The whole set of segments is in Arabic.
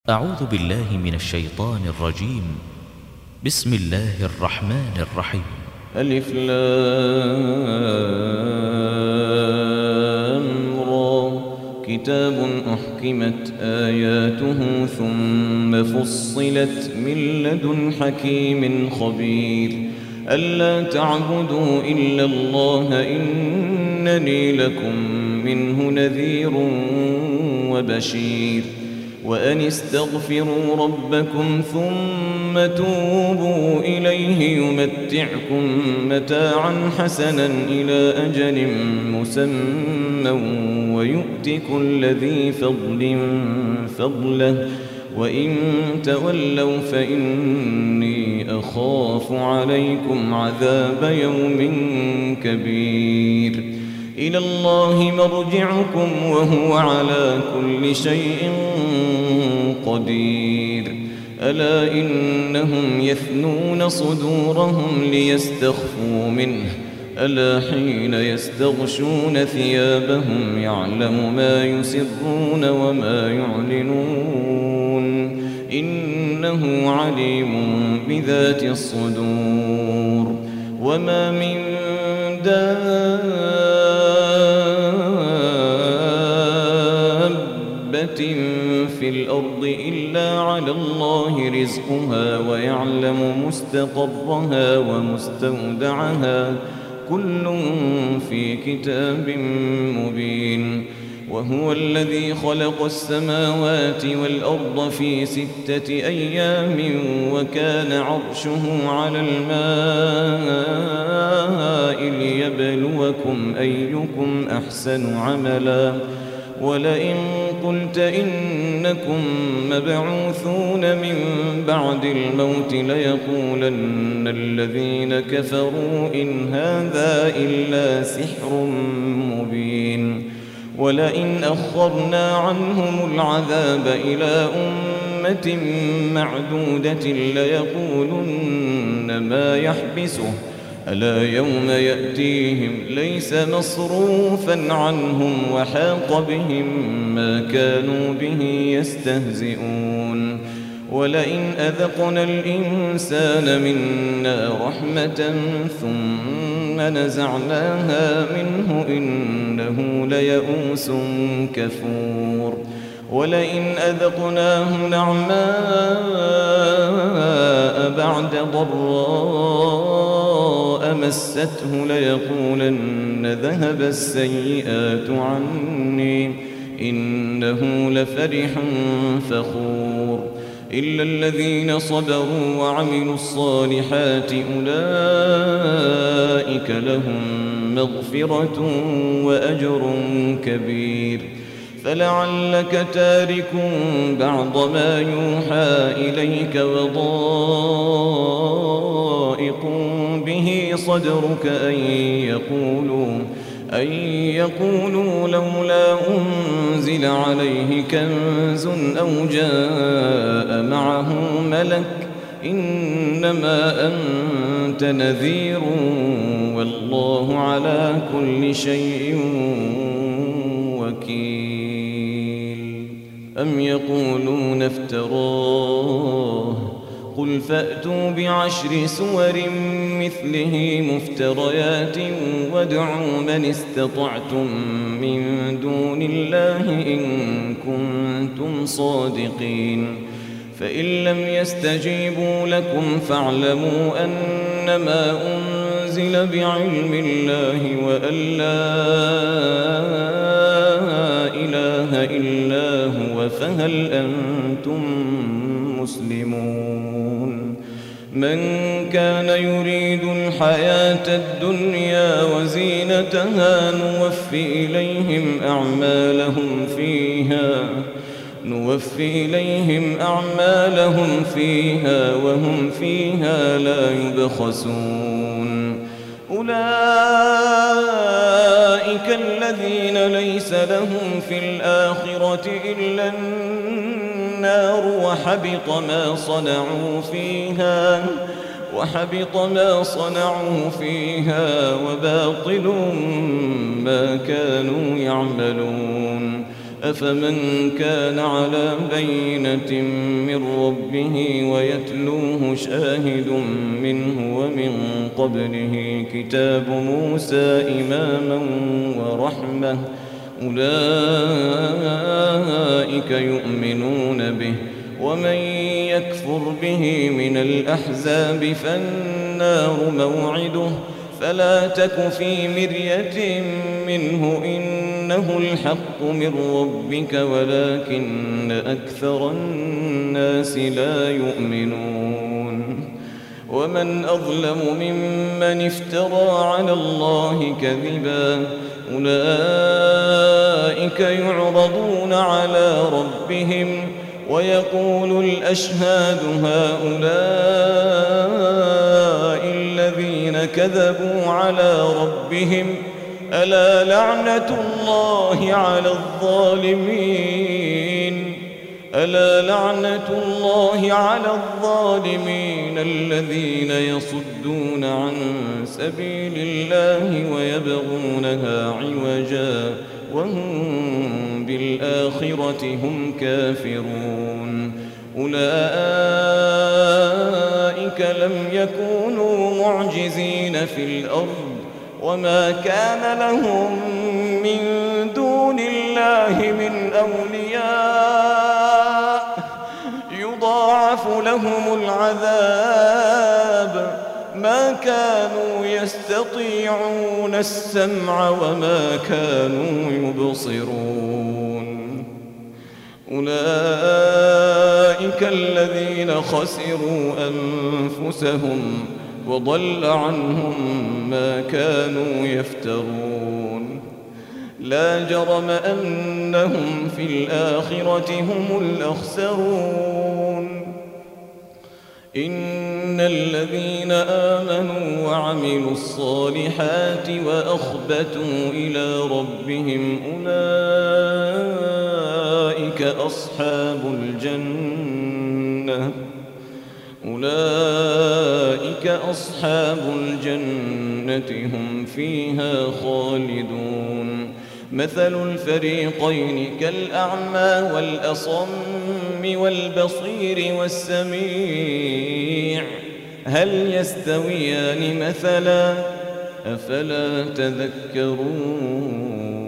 أعوذ بالله من الشيطان الرجيم. بسم الله الرحمن الرحيم. ألف لام را كتاب أحكمت آياته ثم فصلت من لدن حكيم خبير ألا تعبدوا إلا الله إنني لكم منه نذير وبشير وأن استغفروا ربكم ثم توبوا إليه يمتعكم متاعا حسنا إلى أجل مسمى ويؤت كل ذي فضل فضله وإن تولوا فإني أخاف عليكم عذاب يوم كبير إلى الله مرجعكم وهو على كل شيء قدير ألا إنهم يثنون صدورهم ليستخفوا منه ألا حين يستغشون ثيابهم يعلم ما يسرون وما يعلنون إنه عليم بذات الصدور وما من دابة في الأرض إلا على الله رزقها ويعلم مستقرها ومستودعها كل في كتاب مبين وهو الذي خلق السماوات والأرض في 6 أيام وكان عرشه على الماء ليبلوكم أيكم أحسن عملا ولئن قلت إنكم مبعوثون من بعد الموت ليقولن الذين كفروا إن هذا إلا سحر مبين ولئن أخرنا عنهم العذاب إلى أمة معدودة ليقولن ما يحبسه ألا يوم يأتيهم ليس مصروفا عنهم وحاق بهم ما كانوا به يستهزئون ولئن أذقنا الإنسان منا رحمة ثم نزعناها منه إنه ليئوس كفور ولئن أذقناه نعماء بعد ضراء مسته ليقولن ذهب السيئات عني إنه لفرح فخور إلا الذين صبروا وعملوا الصالحات أولئك لهم مغفرة وأجر كبير فلعلك تارك بعض ما يوحى إليك وضائق به صدرك أن يقولوا لولا أنزل عليه كنز أو جاء معه ملك إنما أنت نذير والله على كل شيء وكيل أم يقولون افتراه قل فأتوا ب10 سور مثله مفتريات وادعوا من استطعتم من دون الله إن كنتم صادقين فإن لم يستجيبوا لكم فاعلموا أنما أنزل بعلم الله وأن لا إله إلا هو فهل أنتم مسلمون من كان يريد الحياة الدنيا وزينتها نوفي إليهم أعمالهم فيها وهم فيها لا يبخسون أولئك الذين ليس لهم في الآخرة إلا النار وحبط ما صنعوا فيها وباطل ما كانوا يعملون أفمن كان على بينة من ربه ويتلوه شاهد منه ومن قبله كتاب موسى إماما ورحمة أولئك يؤمنون به ومن يكفر به من الأحزاب فالنار موعده فلا تك في مرية منه إنه الحق من ربك ولكن أكثر الناس لا يؤمنون ومن أظلم ممن افترى على الله كذبا أولئك يعرضون على ربهم ويقول الأشهاد هؤلاء الذين كذبوا على ربهم ألا لعنة الله على الظالمين ألا لعنة الله على الظالمين الذين يصدون عن سبيل الله ويبغونها عوجا وهم بالآخرة هم كافرون أولئك لم يكونوا معجزين في الأرض وما كان لهم من دون الله من أولياء يضاعف لهم العذاب ما كانوا يستطيعون السمع وما كانوا يبصرون أولئك الذين خسروا أنفسهم وضل عنهم ما كانوا يفترون لا جرم أنهم في الآخرة هم الأخسرون إن الذين آمنوا وعملوا الصالحات وأخبتوا إلى ربهم أولئك أصحاب الجنة هم فيها خالدون مثل الفريقين كالأعمى والأصم والبصير والسميع هل يستويان مثلا أفلا تذكرون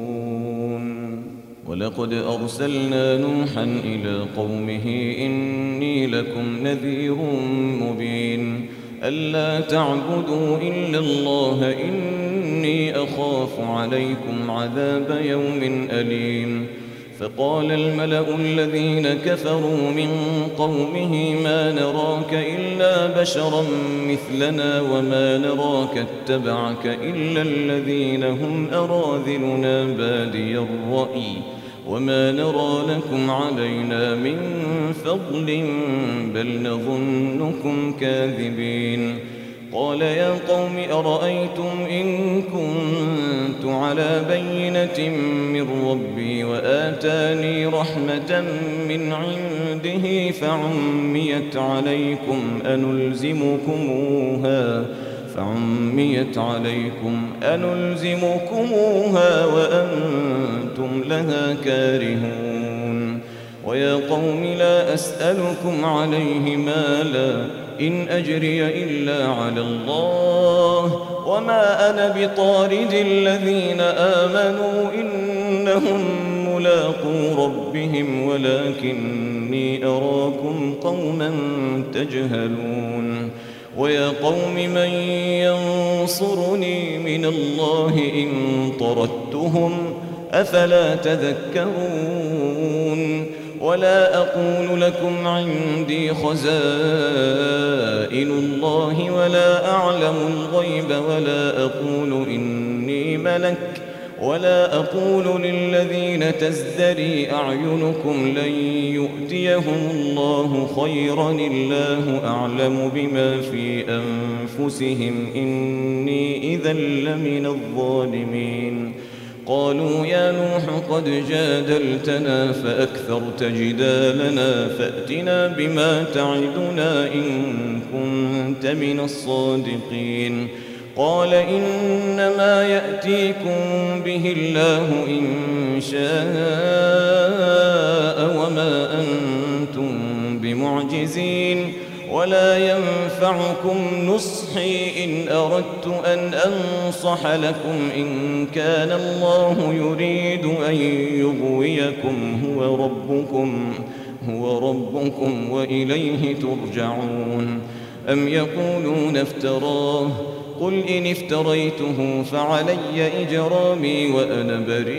ولقد أرسلنا نوحا إلى قومه إني لكم نذير مبين ألا تعبدوا إلا الله إني أخاف عليكم عذاب يوم أليم فقال الملأ الذين كفروا من قومه ما نراك إلا بشرا مثلنا وما نراك اتبعك إلا الذين هم أراذلنا بادي الرأي وما نرى لكم علينا من فضل بل نظنكم كاذبين قال يا قوم أرأيتم إن كنت على بينة من ربي وآتاني رحمة من عنده فعميت عليكم أنلزمكموها وأنتم لها كارهون ويا قوم لا أسألكم عليه مالا إن أجري إلا على الله وما أنا بطارد الذين آمنوا إنهم ملاقو ربهم ولكني أراكم قوما تجهلون ويا قوم من ينصرني من الله إن طردتهم أفلا تذكرون ولا أقول لكم عندي خزائن الله ولا أعلم الغيب ولا أقول إني ملك ولا أقول للذين تزدري أعينكم لن يؤتيهم الله خيرا الله أعلم بما في أنفسهم إني إذا لمن الظالمين قالوا يا نوح قد جادلتنا فأكثرت جدالنا فأتنا بما تعدنا إن كنت من الصادقين قال إنما يأتيكم به الله إن شاء وما أنتم بمعجزين ولا ينفعكم نصحي إن أردت أن أنصح لكم إن كان الله يريد أن يغويكم هو ربكم وإليه ترجعون. أم يقولون افتراه قل إن افتريته فعلي إجرامي وأنا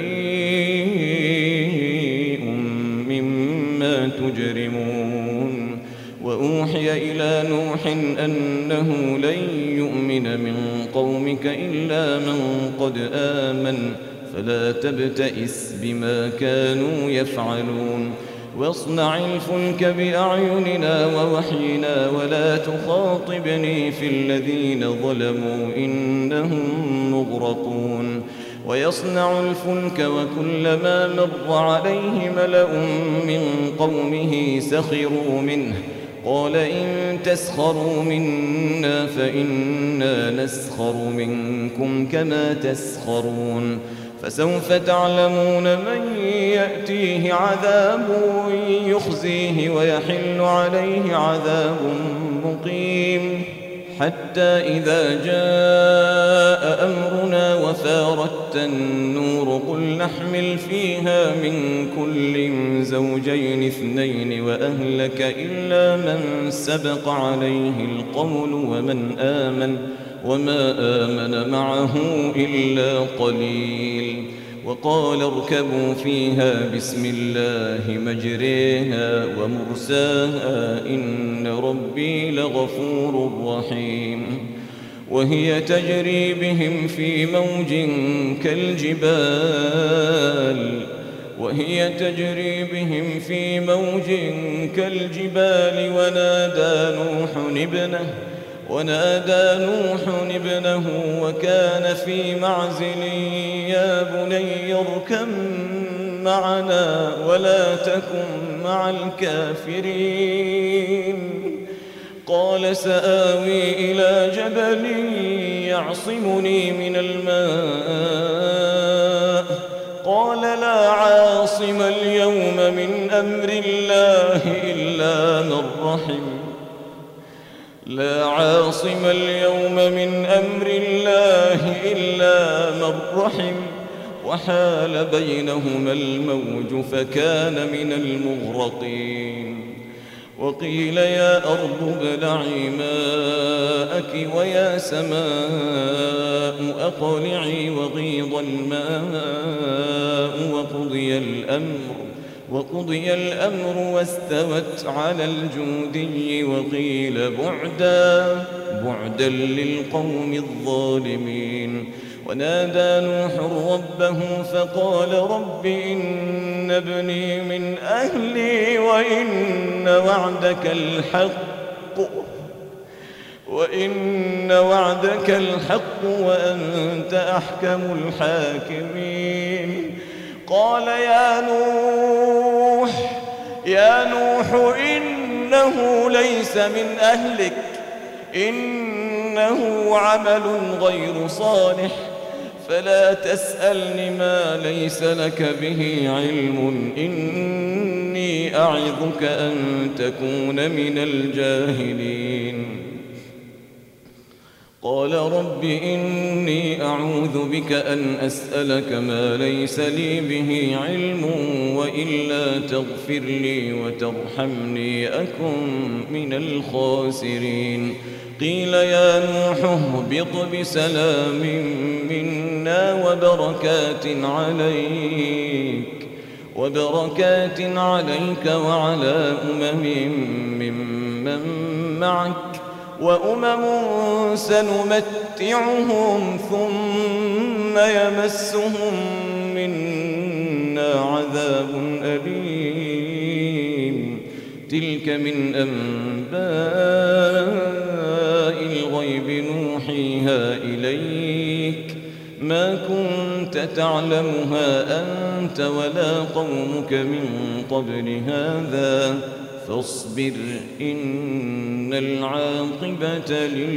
بريء مما تجرمون. وأوحي إلى نوح أنه لن يؤمن من قومك إلا من قد آمن فلا تبتئس بما كانوا يفعلون. واصنع الفلك بأعيننا ووحينا ولا تخاطبني في الذين ظلموا إنهم مغرقون. ويصنع الفلك وكلما مر عليه ملأ من قومه سخروا منه قال إن تسخروا منا فإنا نسخر منكم كما تسخرون. فسوف تعلمون من يأتيه عذاب يخزيه ويحل عليه عذاب مقيم. حتى إذا جاء أمرنا وفارت النور قل نحمل فيها من كل زوجين اثنين وأهلك إلا من سبق عليه القول وما آمن معه إلا قليل. وقال اركبوا فيها بسم الله مجريها ومرساها إن ربي لغفور رحيم. وهي تجري بهم في موج كالجبال ونادى نوح ابنه وكان في معزل يا بني اركب معنا ولا تكن مع الكافرين. قال سآوي إلى جبل يعصمني من الماء قال لا عاصم اليوم من أمر الله إلا من رحم وحال بينهما الموج فكان من المغرقين. وقيل يا أرض ابلعي ماءك ويا سماء أقلعي وغيض الماء وقضي الأمر واستوت على الجودي وقيل بعدا للقوم الظالمين. ونادى نوح ربه فقال رب إن ابني من أهلي وإن وعدك الحق وأنت أحكم الحاكمين. قال يا نوح إنه ليس من أهلك إنه عمل غير صالح فلا تسألني ما ليس لك به علم إني أعظك أن تكون من الجاهلين. قال رب إني أعوذ بك أن أسألك ما ليس لي به علم وإلا تغفر لي وترحمني أكن من الخاسرين. قيل يا نوح اهبط بسلام منا وبركات عليك وعلى ممن معك وأمم سنمتعهم ثم يمسهم منا عذاب أليم. تلك من أنباء الغيب نوحيها إليك ما كنت تعلمها أنت ولا قومك من قبل هذا فاصبر إن العاقبة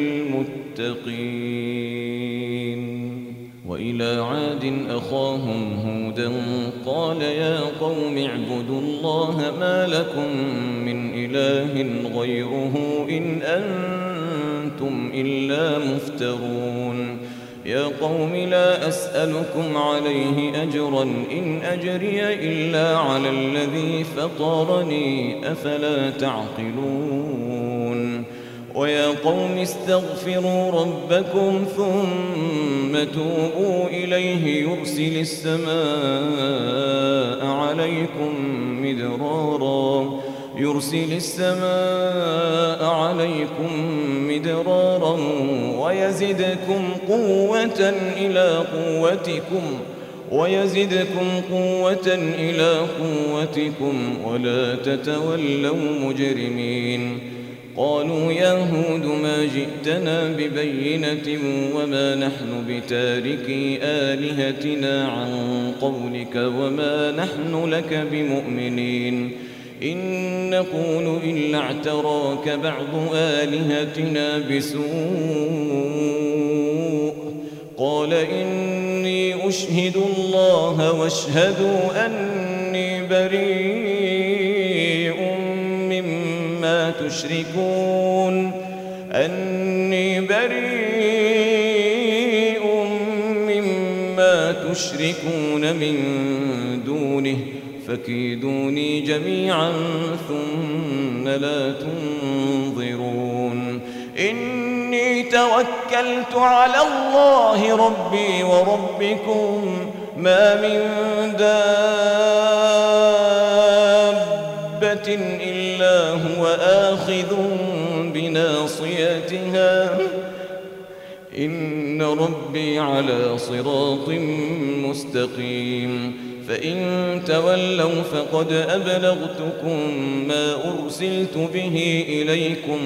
للمتقين. وإلى عاد أخاهم هودا قال يا قوم اعبدوا الله ما لكم من إله غيره إن أنتم إلا مفترون. يا قوم لا أسألكم عليه أجرا إن أجري إلا على الذي فطرني أفلا تعقلون. ويا قوم استغفروا ربكم ثم توبوا إليه يرسل السماء عليكم مدرارا ويزدكم قوة إلى قوتكم ولا تتولوا مجرمين. قالوا يا هود ما جئتنا ببينة وما نحن بتاركي آلهتنا عن قولك وما نحن لك بمؤمنين إن نقول إلا اعتراك بعض آلهتنا بسوء. قال إني أشهد الله واشهدوا أني بريء مما تشركون من دونه فكيدوني جميعا ثم لا تنظرون. إني توكلت على الله ربي وربكم ما من دابة إلا هو آخذ بناصيتها إن ربي على صراط مستقيم. فإن تولوا فقد أبلغتكم ما أرسلت به إليكم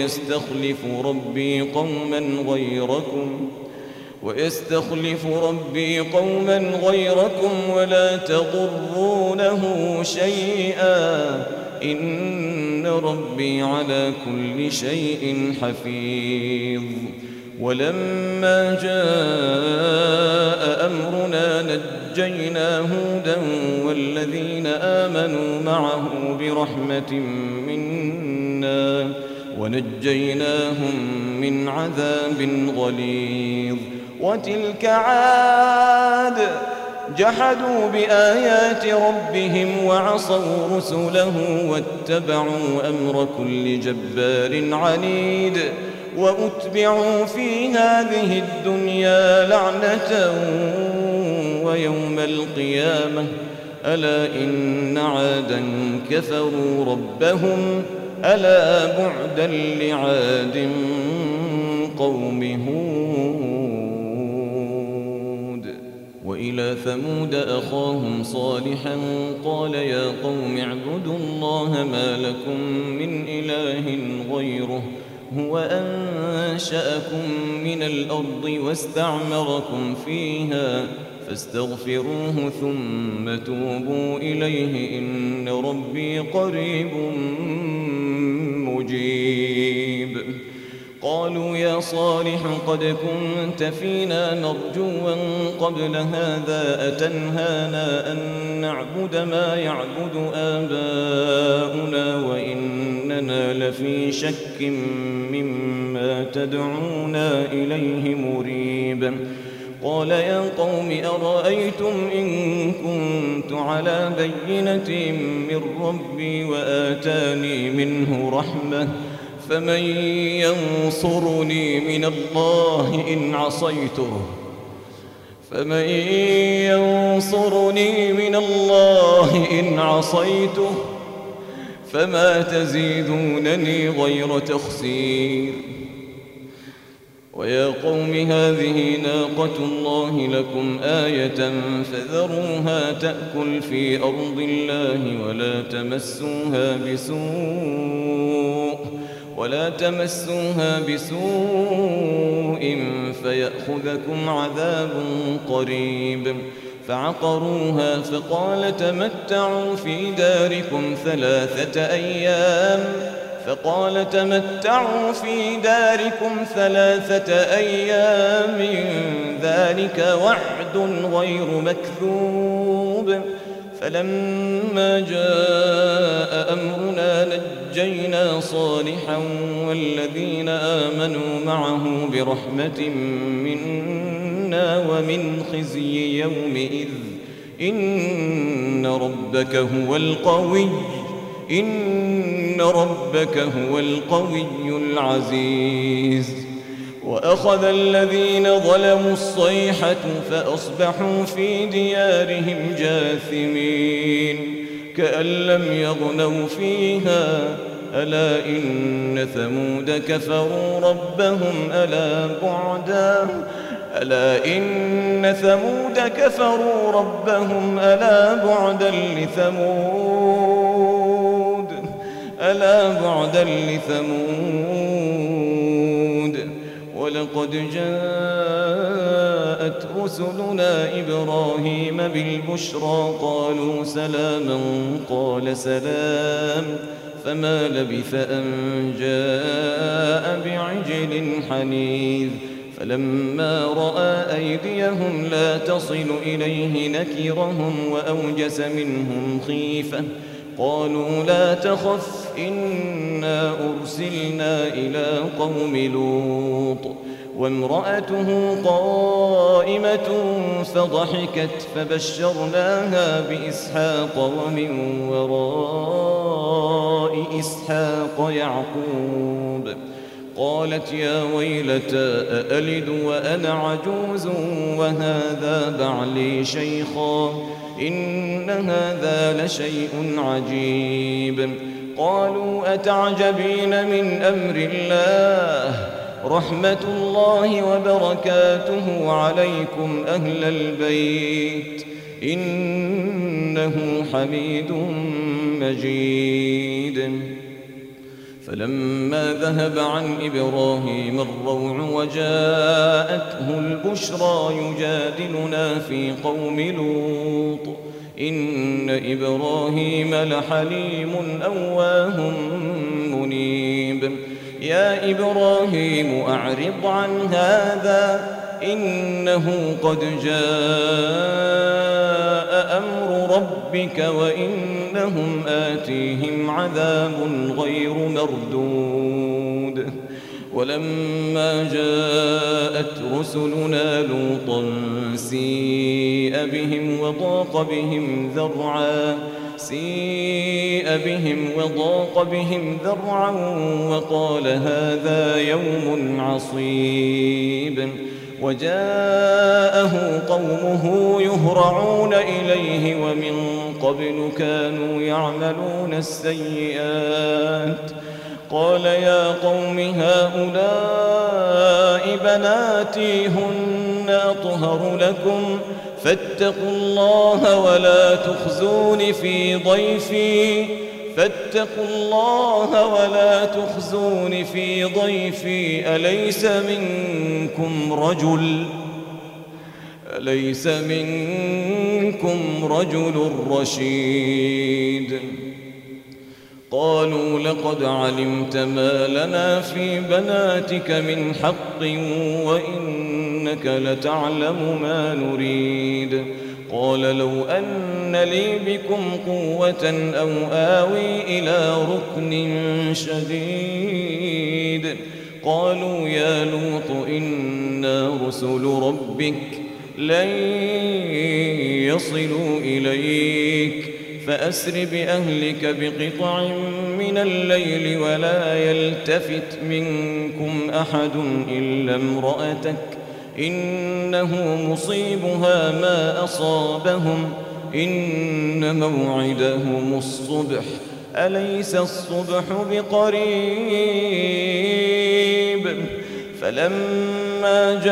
ويستخلف ربي قوما غيركم ولا تضرونه شيئا إن ربي على كل شيء حفيظ. ولما جاء أمرنا نجينا هودا والذين آمنوا معه برحمة منا ونجيناهم من عذاب غليظ. وتلك عاد جحدوا بآيات ربهم وعصوا رسله واتبعوا أمر كل جبار عنيد. وأتبعوا في هذه الدنيا لعنة ويوم القيامة ألا إن عادا كفروا ربهم ألا بعدا لعاد قوم هود. وإلى ثمود أخاهم صالحا قال يا قوم اعبدوا الله ما لكم من إله غيره هو أنشأكم من الأرض واستعمركم فيها فاستغفروه ثم توبوا إليه إن ربي قريب مجيب. قالوا يا صالح قد كنت فينا مرجوا قبل هذا أتنهانا أن نعبد ما يعبد آباؤنا وإننا لفي شك مما تدعونا إليه مريب. قال يا قوم أرأيتم إن كنت على بينة من ربي وآتاني منه رحمة فمن ينصرني من الله إن عصيته فما تزيدونني غير تخسير. ويا قوم هذه ناقة الله لكم آية فذروها تأكل في أرض الله ولا تمسوها بسوء فيأخذكم عذاب قريب. فعقروها فقال تمتعوا في داركم 3 أيام ذلك وعد غير مكذوب. فلما جاء أمرنا نجينا صالحا والذين آمنوا معه برحمة منا ومن خزي يومئذ إن ربك هو القوي العزيز. وأخذ الذين ظلموا الصيحة فأصبحوا في ديارهم جاثمين كأن لم يغنوا فيها ألا إن ثمود كفروا ربهم ألا بعدا لثمود. ولقد جاءت رسلنا إبراهيم بالبشرى قالوا سلاما قال سلام فما لبث أن جاء بعجل حنيذ. فلما رأى أيديهم لا تصل إليه نكرهم وأوجس منهم خيفة قالوا لا تخف إنا أرسلنا إلى قوم لوط وامرأته قائمة فضحكت فبشرناها بإسحاق ومن وراء إسحاق يعقوب. قالت يا ويلتى أألد وأنا عجوز وهذا بعلي شيخا إن هذا لشيء عجيب. قالوا أتعجبين من أمر الله رحمة الله وبركاته عليكم أهل البيت إنه حميد مجيد. فلما ذهب عن إبراهيم الروع وجاءته البشرى يجادلنا في قوم لوط إن إبراهيم لحليم أواه منيب. يا إبراهيم أعرض عن هذا إنه قد جاء أمر ربك وإنهم آتيهم عذاب غير مردود. ولما جاءت رسلنا لوطا سيء بهم وضاق بهم ذرعا وقال هذا يوم عصيب. وجاءه قومه يهرعون إليه ومن قبل كانوا يعملون السيئات. قال يا قوم هؤلاء بناتي هن أطهر لكم فاتقوا الله ولا تخزون في ضيفي أليس منكم رجل رشيد. قالوا لقد علمت ما لنا في بناتك من حق وإنك لتعلم ما نريد. قال لو أن لي بكم قوة أو آوي إلى ركن شديد. قالوا يا لوط إنا رسل ربك لن يصلوا إليك فأسر بأهلك بقطع من الليل ولا يلتفت منكم أحد إلا امرأتك إنه مصيبها ما أصابهم إن موعدهم الصبح أليس الصبح بقريب. فلما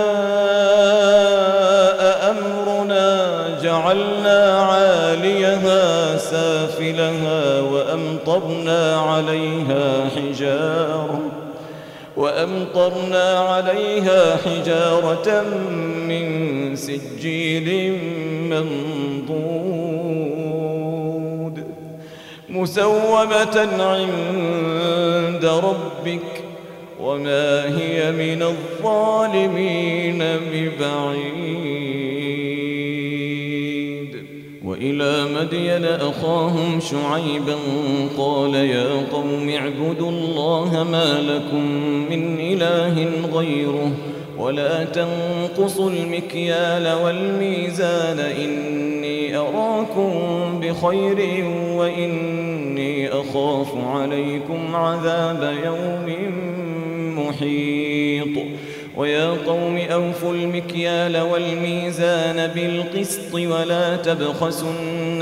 جاء أمرنا جعلنا عاليها سافلها وأمطرنا عليها حجارة من سجيل منضود مسومة عند ربك وما هي من الظالمين ببعيد. وإلى مدين أخاهم شعيبا قال يا قوم اعبدوا الله ما لكم من إله غيره ولا تنقصوا المكيال والميزان إني أراكم بخير وإني أخاف عليكم عذاب يوم محيط. ويا قوم أوفوا المكيال والميزان بالقسط ولا تبخسوا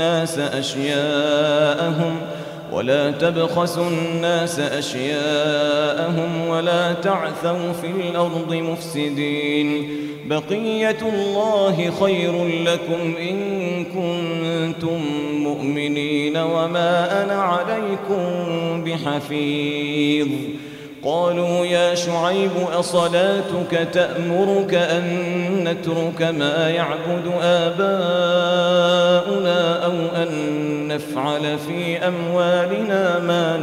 الناس أشياءهم ولا تعثوا في الأرض مفسدين. بقية الله خير لكم إن كنتم مؤمنين وما أنا عليكم بحفيظ. قالوا يا شعيب أصلاتك تأمرك أن نترك ما يعبد آباؤنا أو أن نفعل في أموالنا ما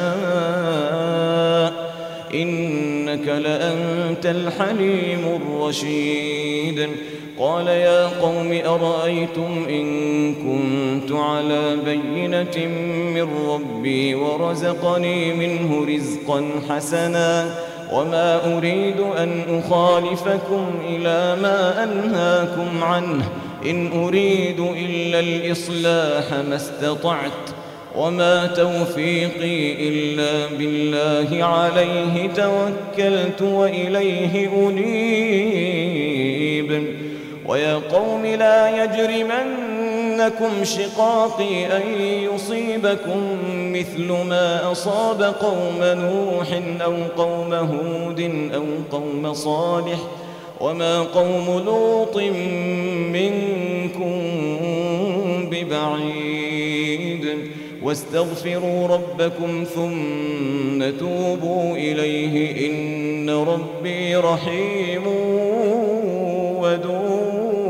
نشاء إنك لأنت الحليم الرشيد. قال يا قوم أرأيتم إن كنت على بينة من ربي ورزقني منه رزقا حسنا وما أريد أن أخالفكم إلى ما أنهاكم عنه إن أريد إلا الإصلاح ما استطعت وما توفيقي إلا بالله عليه توكلت وإليه أنيب. ويا قوم لا يجرمنكم شقاقي أن يصيبكم مثل ما أصاب قوم نوح أو قوم هود أو قوم صالح وما قوم لوط منكم ببعيد. واستغفروا ربكم ثم توبوا إليه إن ربي رحيم ودود.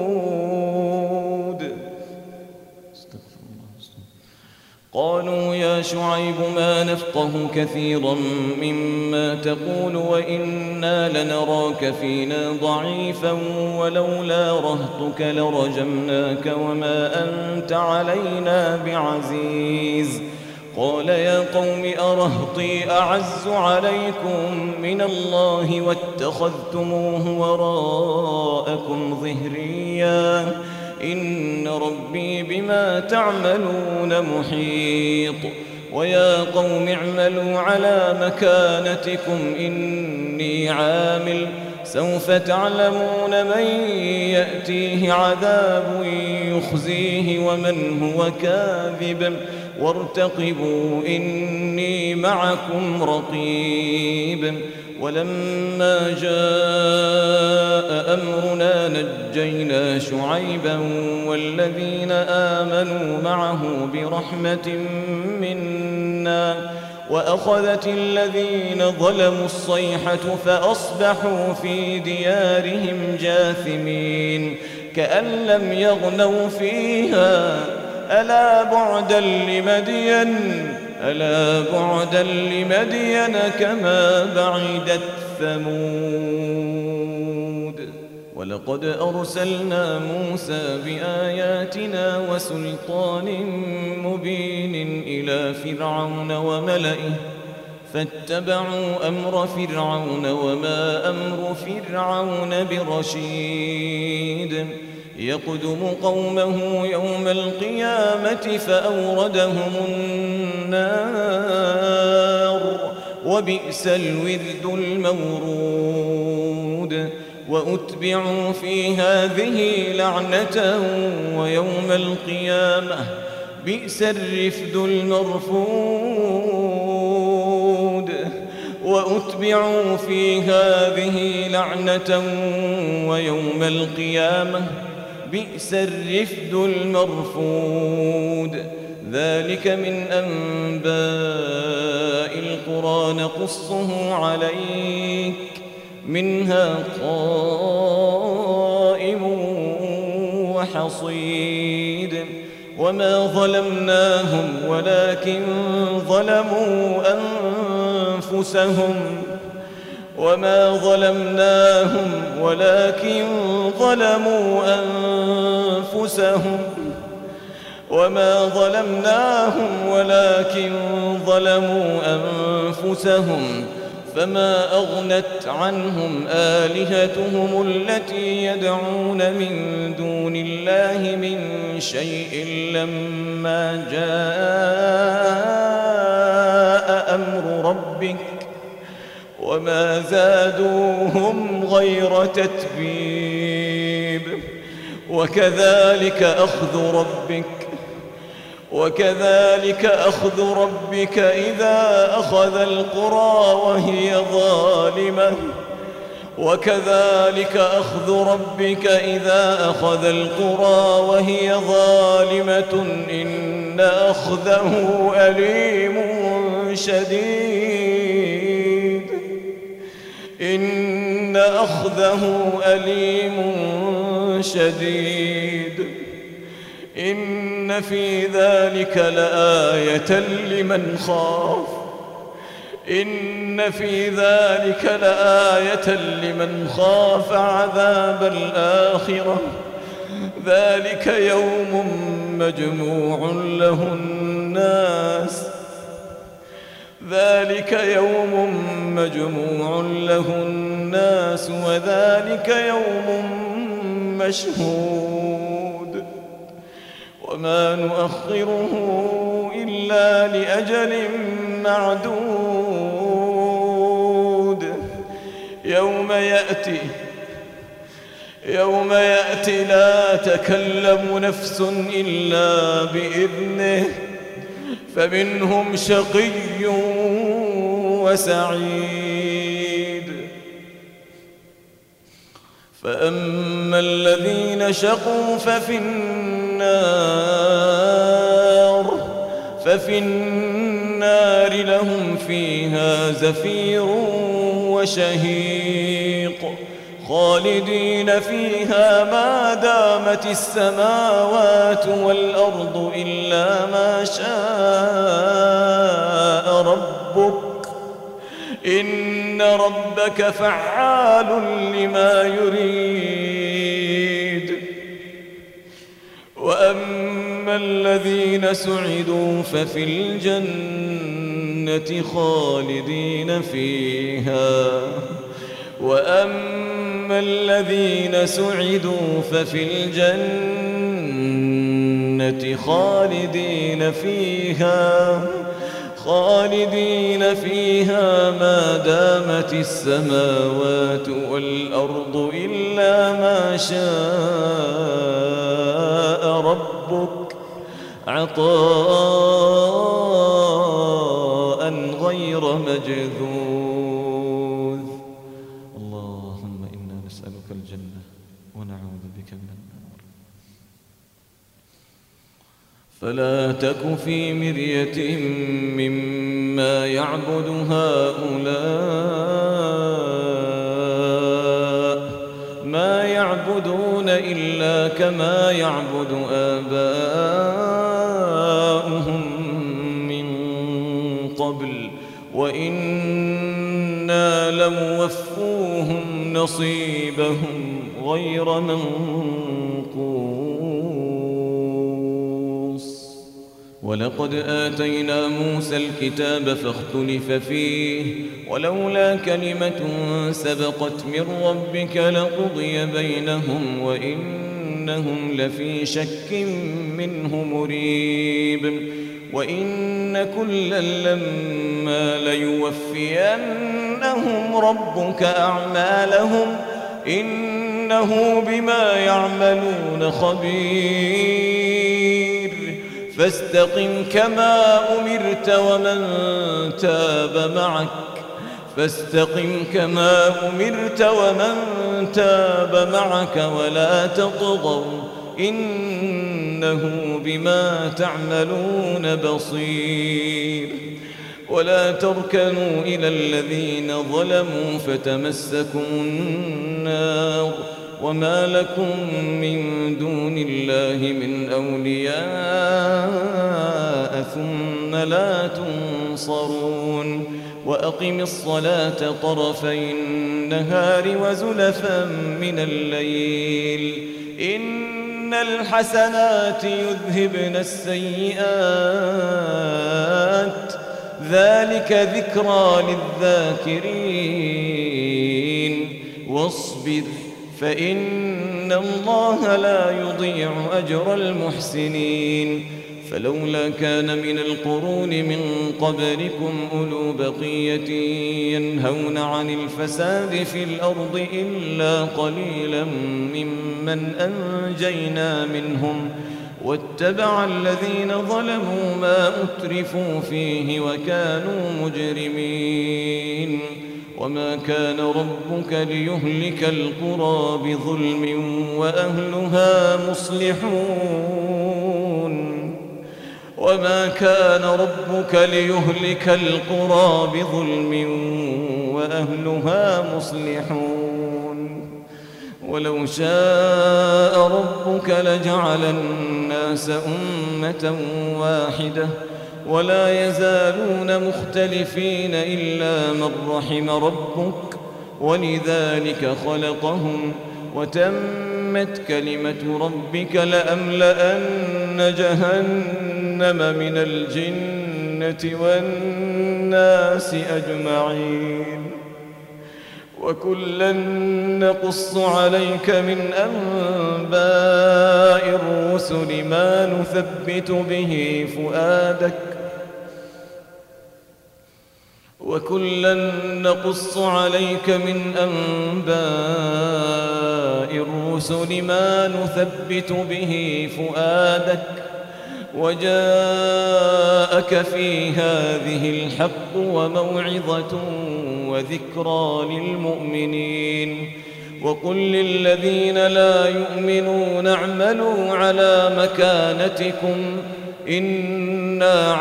قالوا يا شعيب ما نفقه كثيرا مما تقول وإنا لنراك فينا ضعيفا ولولا رهطك لرجمناك وما أنت علينا بعزيز. قال يا قوم أرهطي أعز عليكم من الله واتخذتموه وراءكم ظهريا إن ربي بما تعملون محيط. ويا قوم اعملوا على مكانتكم إني عامل سوف تعلمون من يأتيه عذاب يخزيه ومن هو كاذب وارتقبوا إني معكم رقيب. ولما جاء أمرنا نجينا شعيبا والذين آمنوا معه برحمة منا وأخذت الذين ظلموا الصيحة فأصبحوا في ديارهم جاثمين كأن لم يغنوا فيها ألا بعدا لمدين كما بعدت ثمود. ولقد أرسلنا موسى بآياتنا وسلطان مبين إلى فرعون وملئه فاتبعوا أمر فرعون وما أمر فرعون برشيد. يقدم قومه يوم القيامة فأوردهم النار وبئس الورد المورود. وأتبعوا في هذه لعنة ويوم القيامة بئس الرفد المرفود. وأتبعوا في هذه لعنة ويوم القيامة بئس الرفد المرفود. ذلك من أنباء القرى نقصه عليك منها قائم وحصيد وما ظلمناهم ولكن ظلموا أنفسهم فما أغنت عنهم آلهتهم التي يدعون من دون الله من شيء لما جاء أمر ربك وما زادوهم غير تتبيب وكذلك أخذ ربك إذا أخذ القرى وهي ظالمة إن أخذه أليم شديد إن في ذلك لآية لمن خاف عذاب الآخرة ذلك يوم مجموع له الناس وذلك يوم مشهود وما نؤخره إلا لأجل معدود يوم يأتي لا تكلم نفس إلا بإذنه فمنهم شقي وسعيد فأما الذين شقوا ففي النار لهم فيها زفير وشهيق خالدين فيها ما دامت السماوات والأرض إلا ما شاء ربك إن ربك فعال لما يريد وأما الذين سعدوا ففي الجنة خالدين فيها خالدين فيها ما دامت السماوات والأرض إلا ما شاء ربك عطاء غير مجذوذ اللهم إنا نسألك الجنة ونعوذ بك من النار فلا تك في مرية مما يعبد هؤلاء ما يعبدون إلا كما يعبد آباؤهم من قبل وإنا لموفوهم نصيبهم غير منقوص ولقد آتينا موسى الكتاب فاختلف فيه ولولا كلمة سبقت من ربك لقضي بينهم وإنهم لفي شك منه مريب وإن كلا لما ليوفينهم ربك أعمالهم إنه بما يعملون خبير فاستقم كما أمرت ومن تاب معك ولا تطغوا إنه بما تعملون بصير ولا تركنوا إلى الذين ظلموا فتمسكم النار وما لكم من دون الله من أولياء ثم لا تنصرون وأقم الصلاة طرفي النهار وزلفا من الليل إن الحسنات يذهبن السيئات ذلك ذكرى للذاكرين واصبر فإن الله لا يضيع أجر المحسنين فلولا كان من القرون من قبلكم أولو بقية ينهون عن الفساد في الأرض إلا قليلا ممن أنجينا منهم واتبع الذين ظلموا ما أترفوا فيه وكانوا مجرمين وما كان ربك ليهلك القرى بظلم وأهلها مصلحون وما كان ربك ليهلك القرى بظلم وأهلها مصلحون ولو شاء ربك لجعل الناس أمة واحدة ولا يزالون مختلفين إلا من رحم ربك ولذلك خلقهم وتمت كلمة ربك لأملأن جهنم من الجنة والناس أجمعين وكلا نقص عليك من أنباء الرسل ما نثبت به فؤادك وكلا نقص عليك من أنباء الرسل ما نثبت به فؤادك وجاءك في هذه الحق وموعظة وذكرى للمؤمنين وقل للذين لا يؤمنون اعملوا على مكانتكم إنا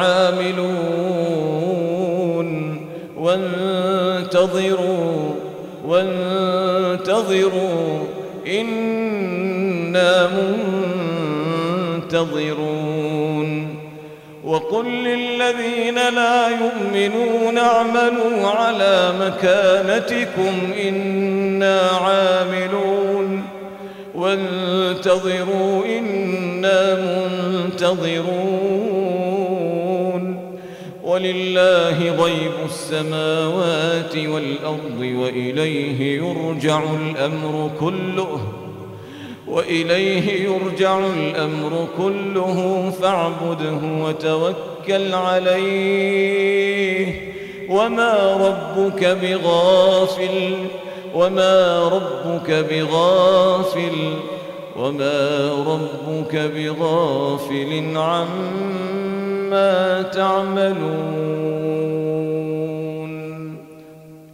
عاملون وانتظروا إنا منتظرون وقل للذين لا يؤمنون اعملوا على مكانتكم إنا عاملون وانتظروا إنا منتظرون ولله غيب السماوات والأرض وإليه يرجع الأمر كله فاعبده وتوكل عليه وما ربك بغافل عما تعملون